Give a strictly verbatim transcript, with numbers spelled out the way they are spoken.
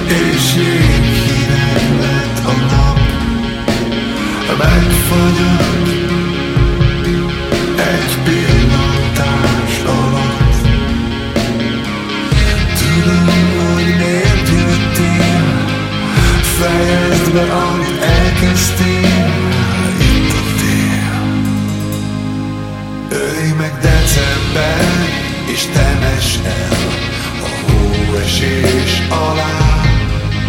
és jéghideg lett a nap. Megfagyott egy pillantás alatt. Tudom, hogy miért jöttél, fejezd be, amit elkezdtél. Itt a tél, ölj meg december, és temess el a hóesés alá.